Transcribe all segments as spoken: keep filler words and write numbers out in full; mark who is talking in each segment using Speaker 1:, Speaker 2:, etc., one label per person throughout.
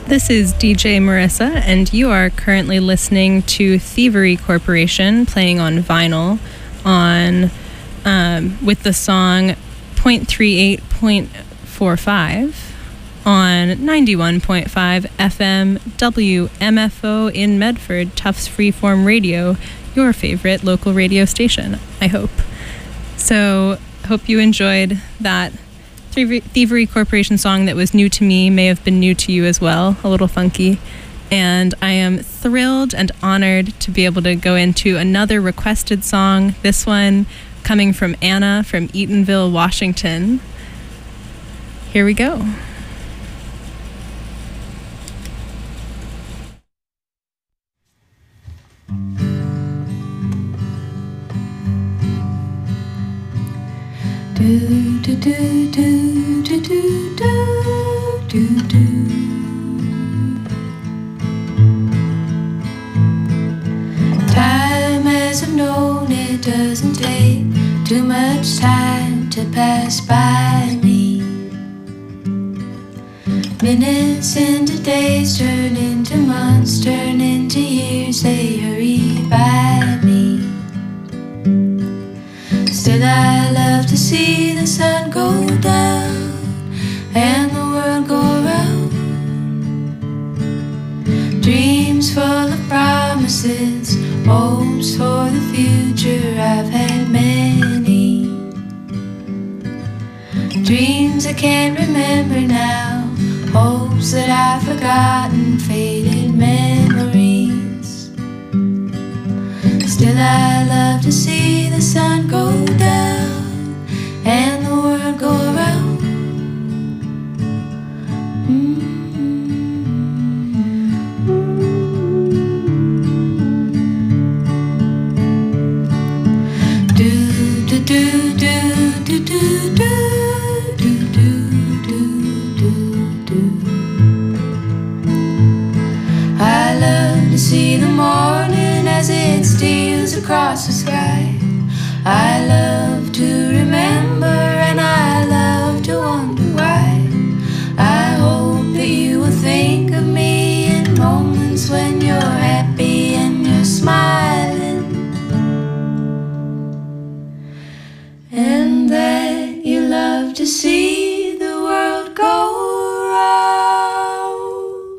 Speaker 1: This is D J Marissa, and you are currently listening to Thievery Corporation playing on vinyl on um, with the song point three eight point four five on ninety-one point five F M W M F O in Medford, Tufts Freeform Radio, your favorite local radio station, I hope. So, hope you enjoyed that Thievery Corporation song that was new to me, may have been new to you as well, a little funky. And I am thrilled and honored to be able to go into another requested song, this one coming from Anna from Eatonville, Washington. Here we go.
Speaker 2: Do do do do do do do do do. Time as I've known it doesn't take too much time to pass by me. Minutes into days turn into months, turn into years, they hurry by me. Still I love to see the sun go down and the world go round. Dreams full of promises, hopes for the future, I've had many. Dreams I can't remember now, hopes that I've forgotten, faded memories. Still I love to see the sun go down and the world go around. Do do do do do do do do do do do. I love to see the morning as it steals across the sky. I love to remember and I love to wonder why. I hope that you will think of me in moments when you're happy and you're smiling, and that you love to see the world go round.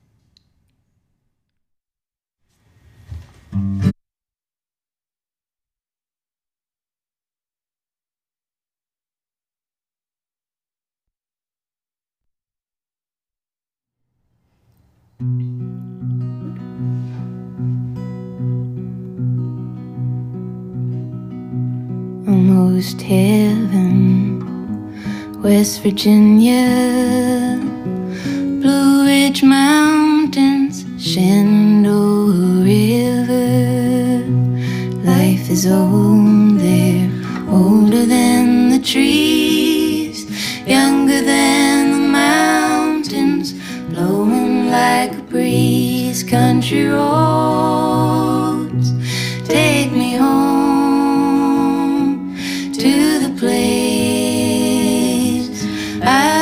Speaker 2: Almost heaven, West Virginia, Blue Ridge Mountains, Shenandoah River. Life is old there, older than the trees, younger than the mountains, blowing like a breeze. Country roads take me home to the place I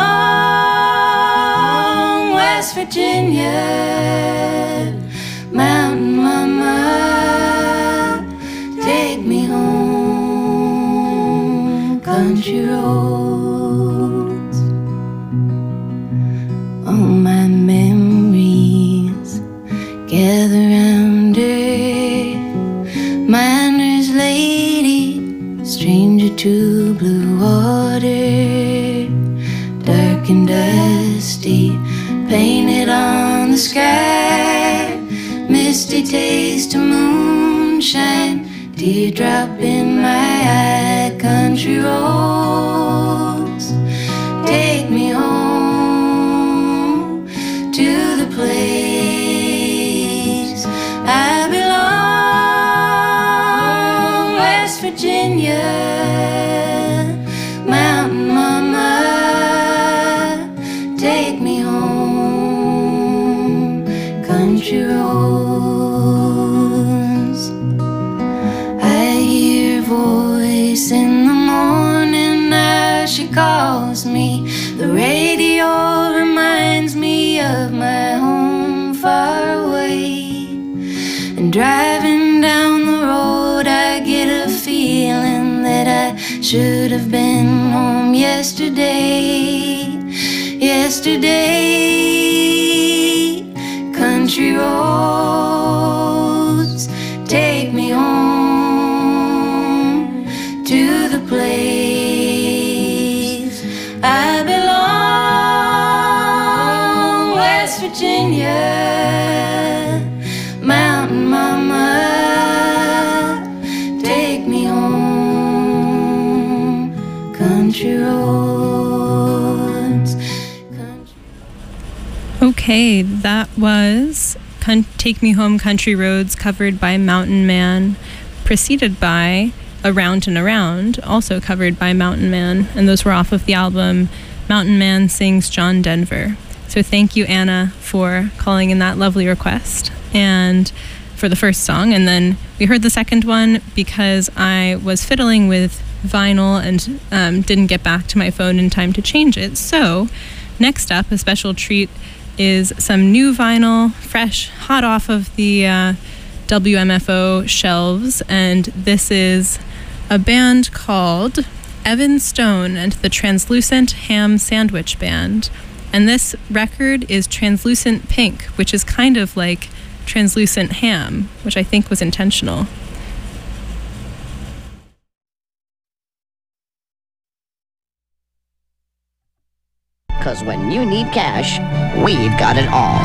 Speaker 2: belong. West Virginia, Mountain Mama, take me home. Country roads, all my memories gather round her. Miner's lady, stranger to blue water, dark and dusty, painted on the sky. Misty taste of moonshine, teardrop in my eye. Country roads take me home to the place I belong. West Virginia, Mountain Mama, take me home. Country roads, I hear a voice in the morning as she calls me. The radio reminds me of Driving down the road, I get a feeling that I should have been home yesterday. Yesterday, country roads take me home to the place I belong, West Virginia. Mountain mama, take me home, country roads. Country.
Speaker 1: Okay, that was Con- Take Me Home, Country Roads, covered by Mountain Man, preceded by Around and Around, also covered by Mountain Man, and those were off of the album Mountain Man Sings John Denver. So thank you, Anna, for calling in that lovely request and for the first song. And then we heard the second one because I was fiddling with vinyl and um, didn't get back to my phone in time to change it. So next up, a special treat is some new vinyl, fresh, hot off of the uh, W M F O shelves. And this is a band called Evan Stone and the Translucent Ham Sandwich Band. And this record is Translucent Pink, which is kind of like translucent ham, which I think was intentional.
Speaker 3: Because when you need cash, we've got it all.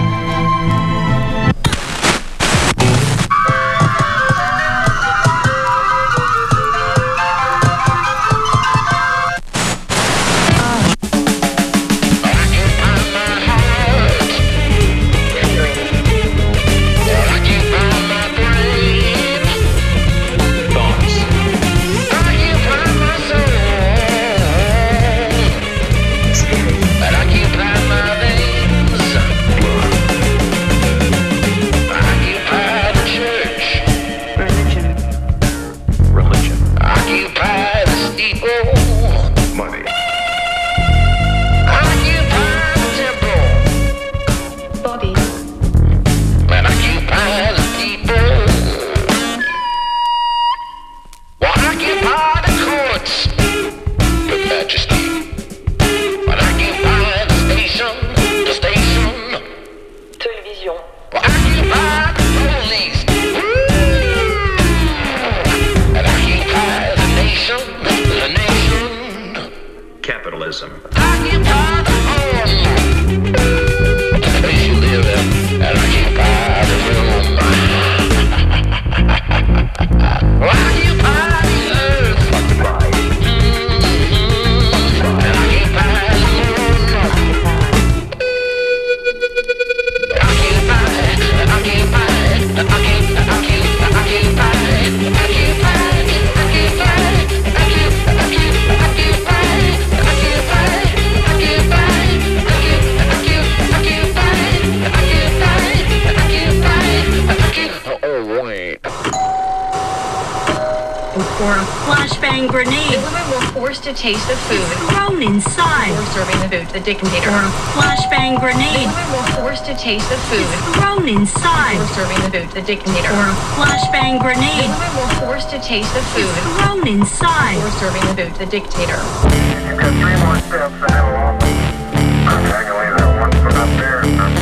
Speaker 4: To taste the food grown inside. Or serving the food to the dictator. Or a flashbang grenade. The women were forced to taste the food grown inside. Or serving the food to the dictator. Or a flashbang grenade. The women were forced to taste the food grown inside. Or serving the food to the dictator.
Speaker 5: You've got three more steps ahead of them. Okay, I can leave that one foot up there.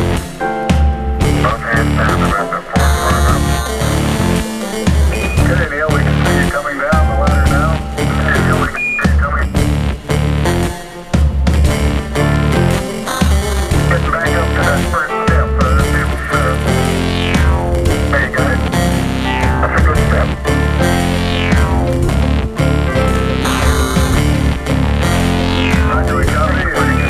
Speaker 5: Both hands down, the rest of four front up. Okay, Neil, we can see you coming down the ladder now. Neil, we can see you coming. Get back up to that first step, uh, table sure. There you go. That's a good step. How do we go?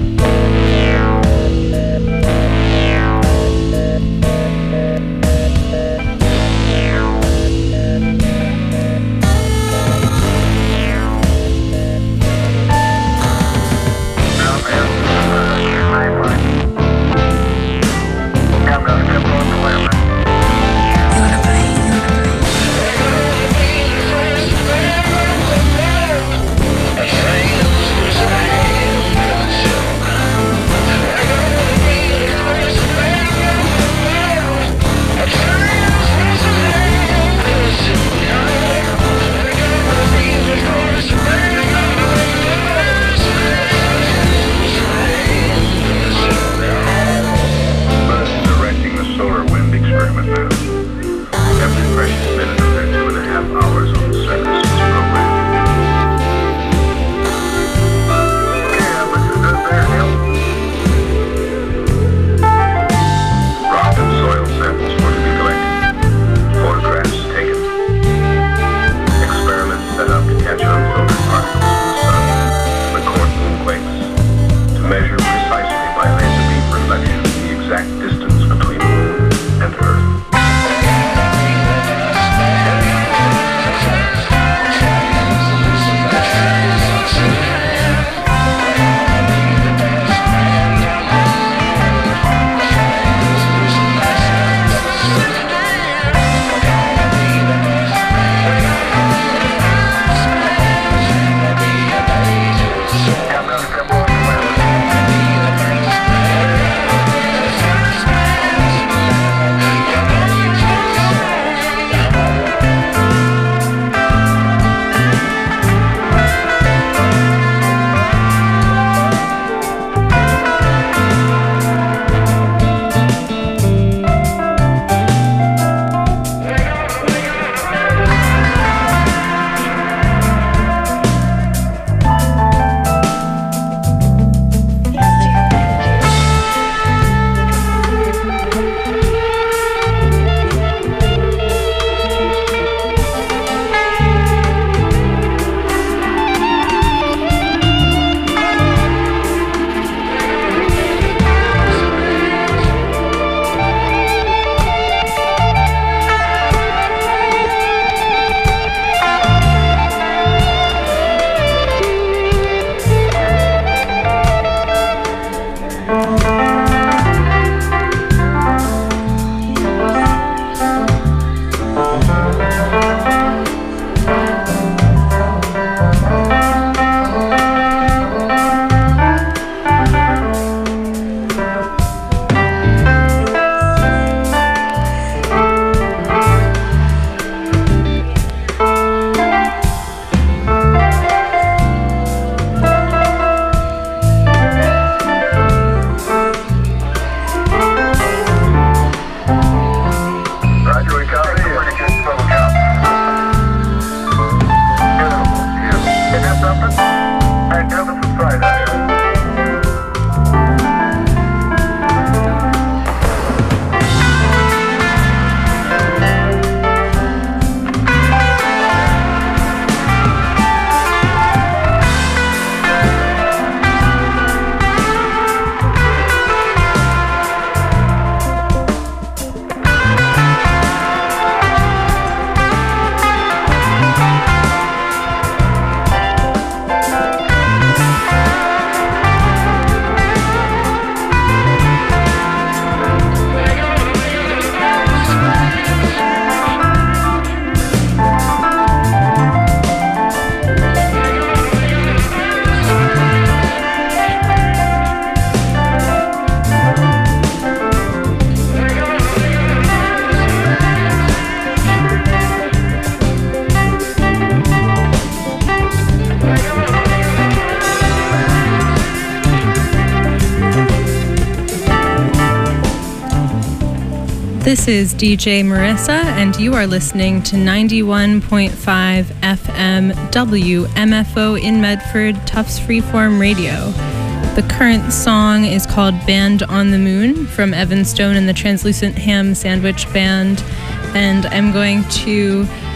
Speaker 1: This is D J Marissa, and you are listening to ninety-one point five F M W M F O in Medford, Tufts Freeform Radio. The current song is called Band on the Moon from Evan Stone and the Translucent Ham Sandwich Band, and I'm going to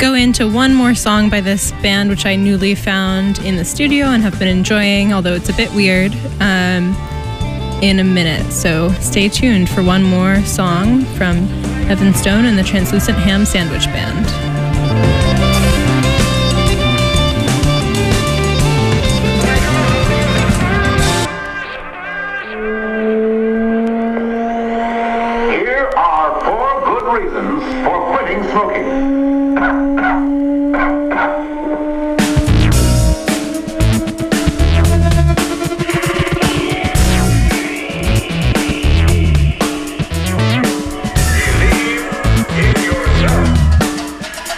Speaker 1: go into one more song by this band, which I newly found in the studio and have been enjoying, although it's a bit weird, um, in a minute. So stay tuned for one more song from Evan Stone and the Translucent Ham Sandwich Band.
Speaker 5: Here are four good reasons for quitting smoking. Believe in yourself.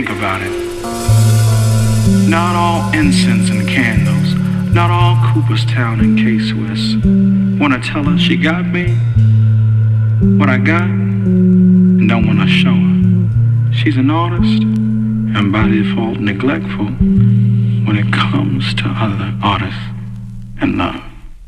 Speaker 6: think about it. Not all incense and candles, not all Cooperstown and K-Swiss wanna tell her she got me what I got and don't wanna show her. She's an artist and by default neglectful when it comes to other artists and love.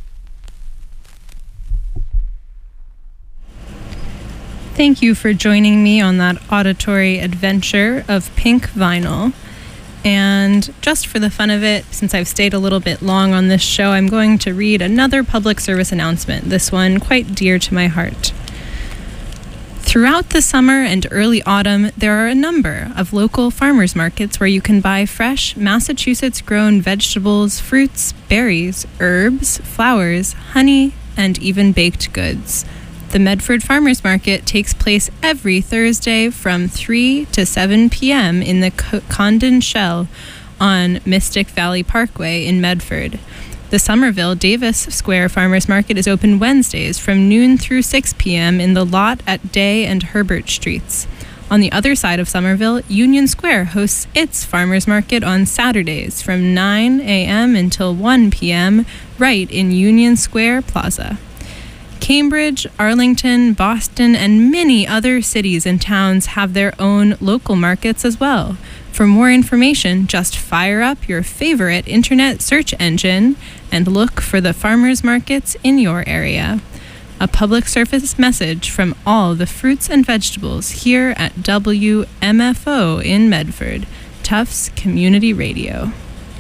Speaker 1: Thank you for joining me on that auditory adventure of Pink Vinyl. And just for the fun of it, since I've stayed a little bit long on this show, I'm going to read another public service announcement, this one quite dear to my heart. Throughout the summer and early autumn, there are a number of local farmers markets where you can buy fresh, Massachusetts-grown vegetables, fruits, berries, herbs, flowers, honey, and even baked goods. The Medford Farmers Market takes place every Thursday from three to seven p.m. in the Condon Shell on Mystic Valley Parkway in Medford. The Somerville Davis Square Farmers Market is open Wednesdays from noon through six p.m. in the lot at Day and Herbert Streets. On the other side of Somerville, Union Square hosts its Farmers Market on Saturdays from nine a.m. until one p.m. right in Union Square Plaza. Cambridge, Arlington, Boston, and many other cities and towns have their own local markets as well. For more information, just fire up your favorite internet search engine and look for the farmers markets in your area. A public service message from all the fruits and vegetables here at W M F O in Medford, Tufts Community Radio.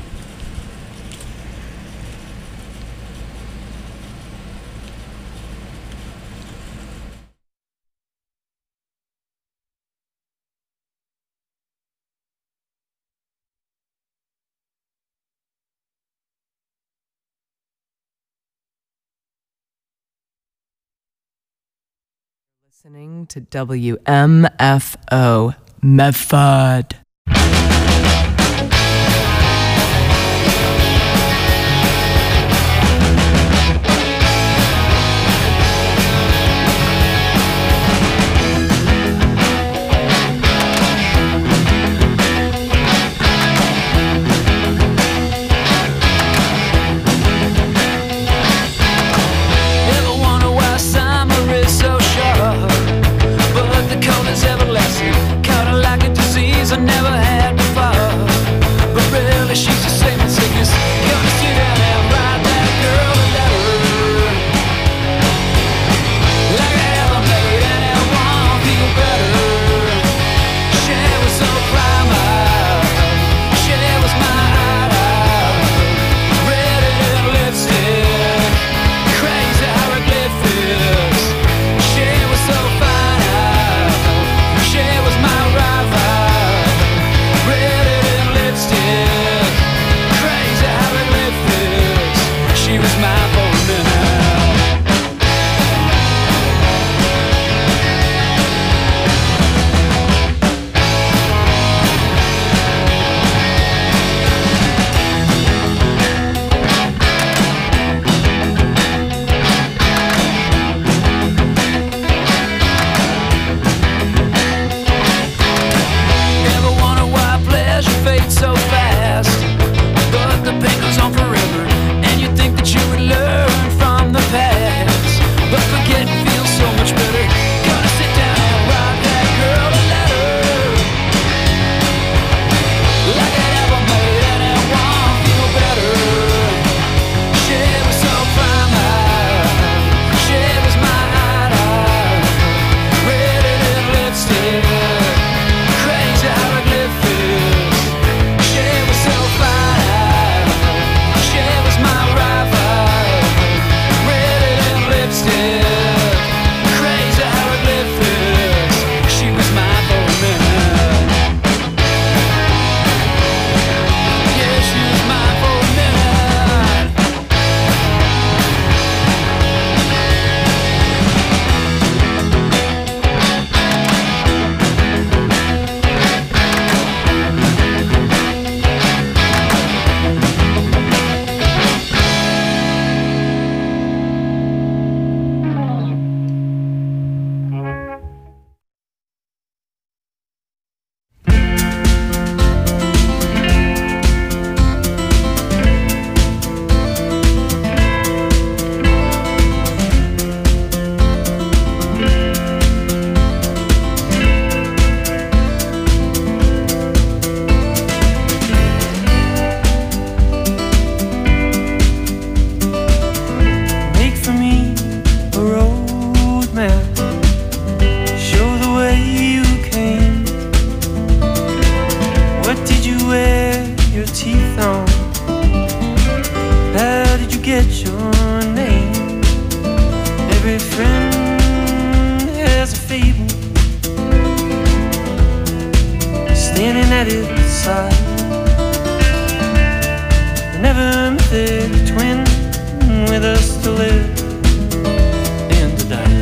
Speaker 7: Listening to W M F O Medford.
Speaker 8: Never united side. They never met a twin with us to live and to die.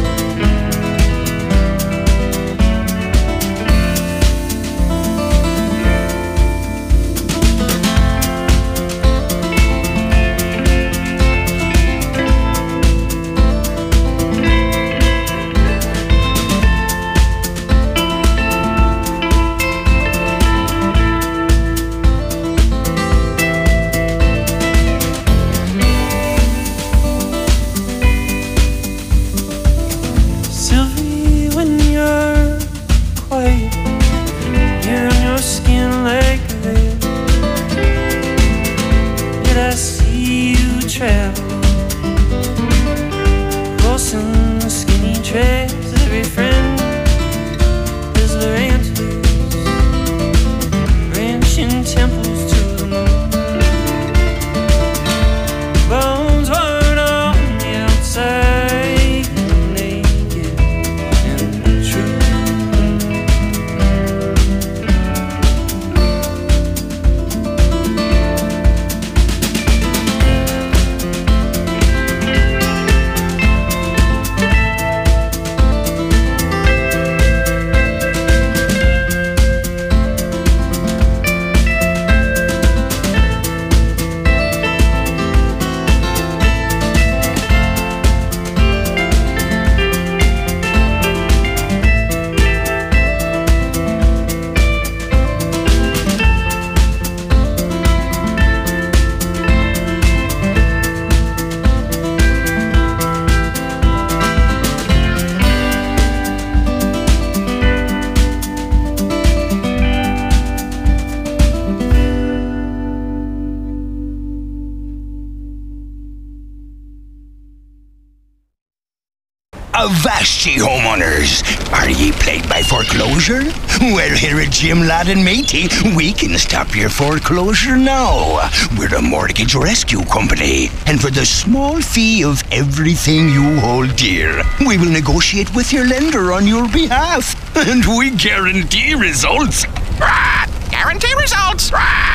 Speaker 9: Avast ye homeowners! Are ye plagued by foreclosure? Well, here at Jim Ladd and Matey, we can stop your foreclosure now. We're a mortgage rescue company, and for the small fee of everything you hold dear, we will negotiate with your lender on your behalf, and we guarantee results.
Speaker 10: Guarantee results.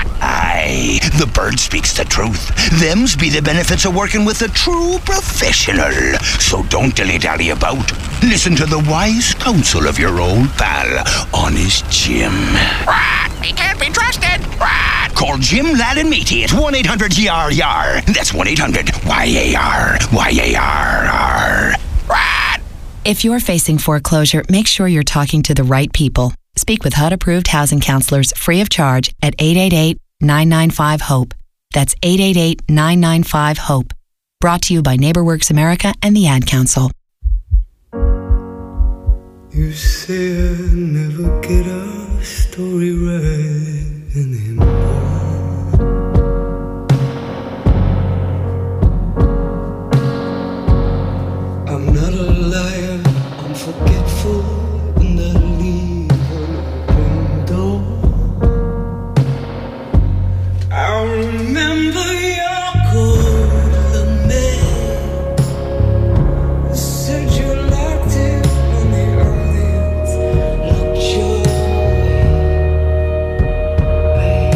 Speaker 9: Aye, the bird speaks the truth. Them's be the benefits of working with a true professional. So don't dilly-dally about. Listen to the wise counsel of your old pal, Honest Jim.
Speaker 10: He can't be trusted.
Speaker 9: Call Jim Ladd and Matey at one eight hundred Y A R Y A R. That's one eight hundred Y A R Y A R R.
Speaker 11: If you're facing foreclosure, make sure you're talking to the right people. Speak with H U D-approved housing counselors free of charge at eight eight eight, nine nine five, HOPE. That's eight eight eight, nine nine five, HOPE. Brought to you by NeighborWorks America and the Ad Council.
Speaker 8: You say I never get a story right anymore. I'm not a liar, I'm forgetful, and I leave an open door. I remember your golden man. You said you liked it when the audience looked your way.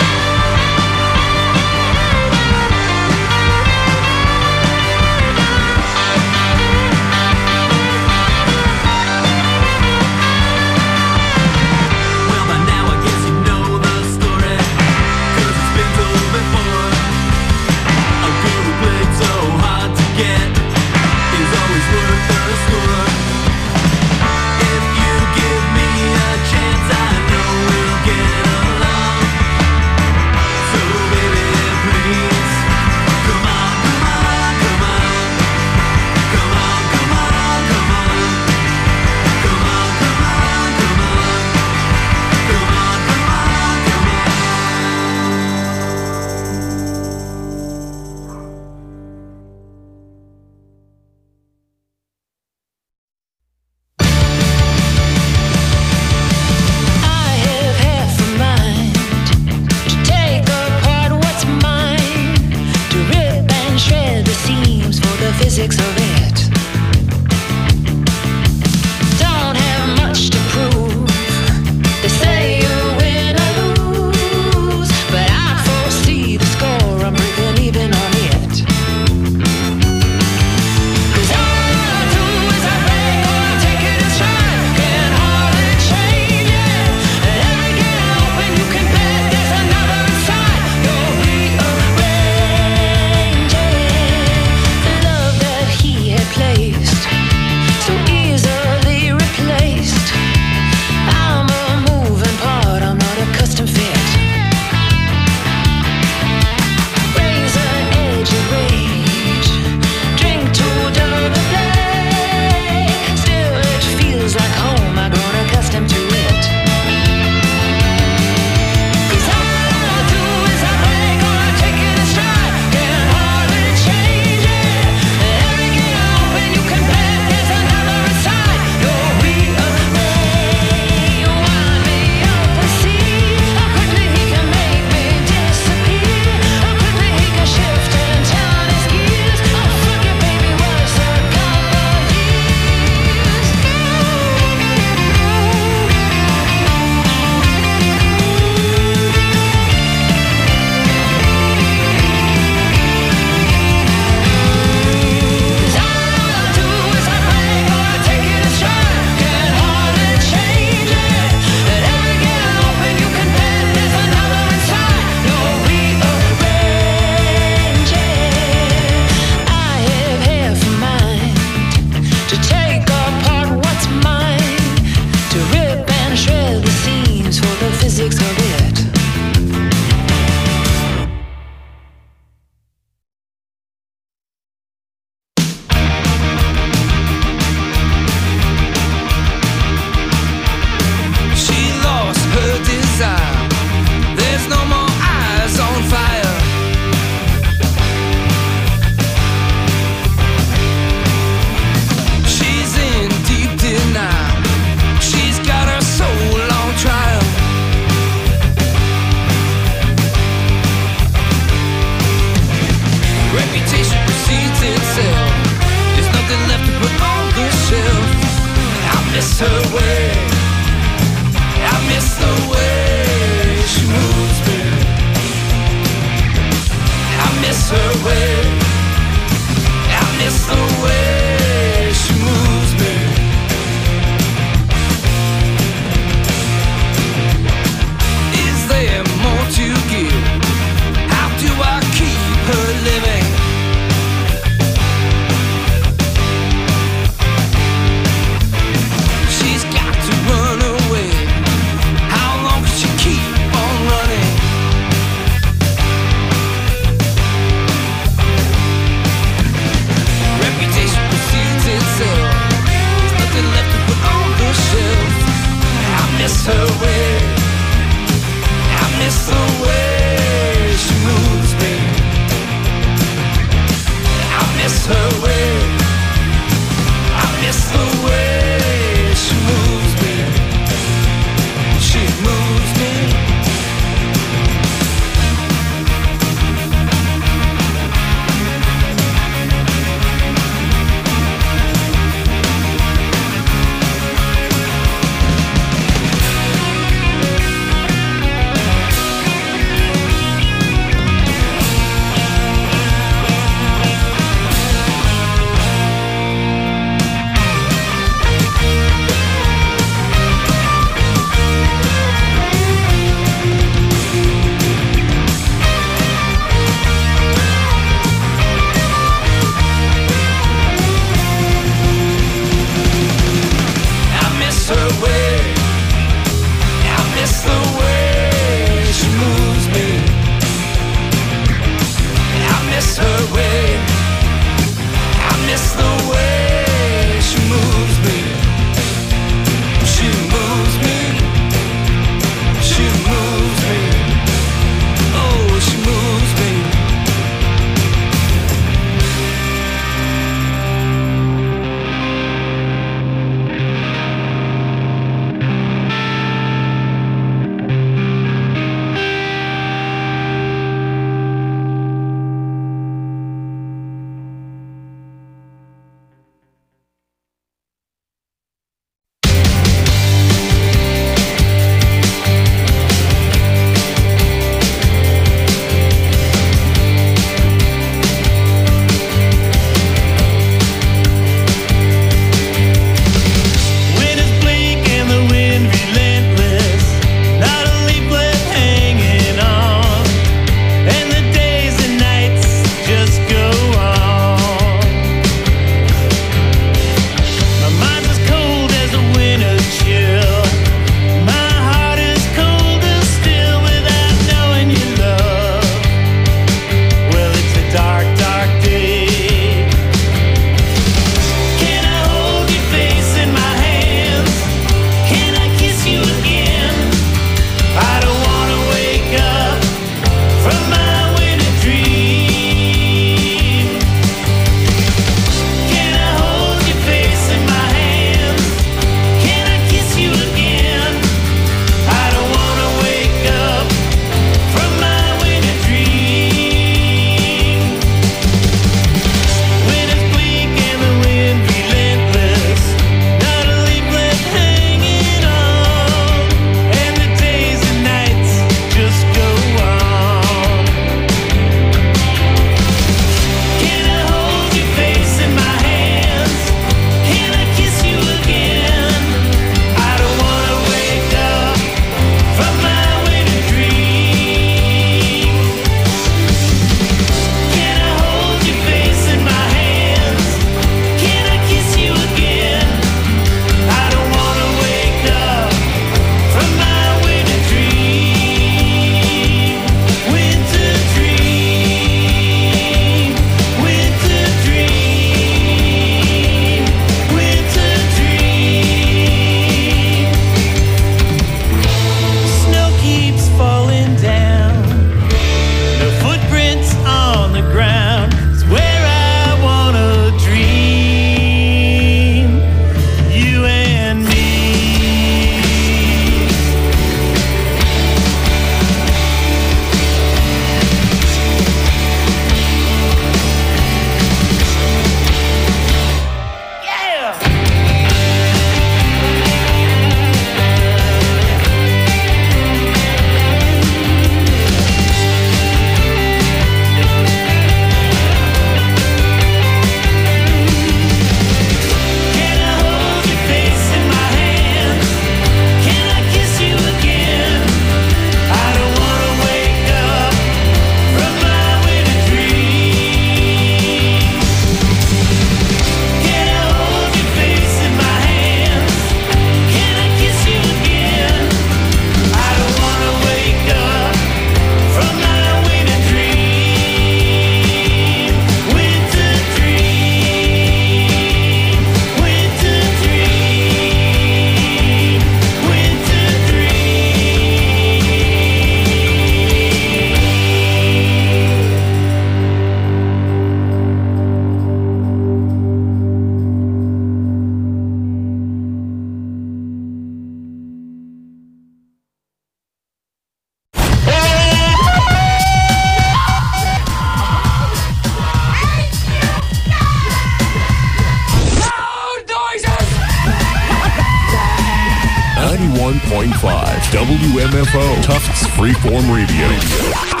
Speaker 12: Freeform Radio.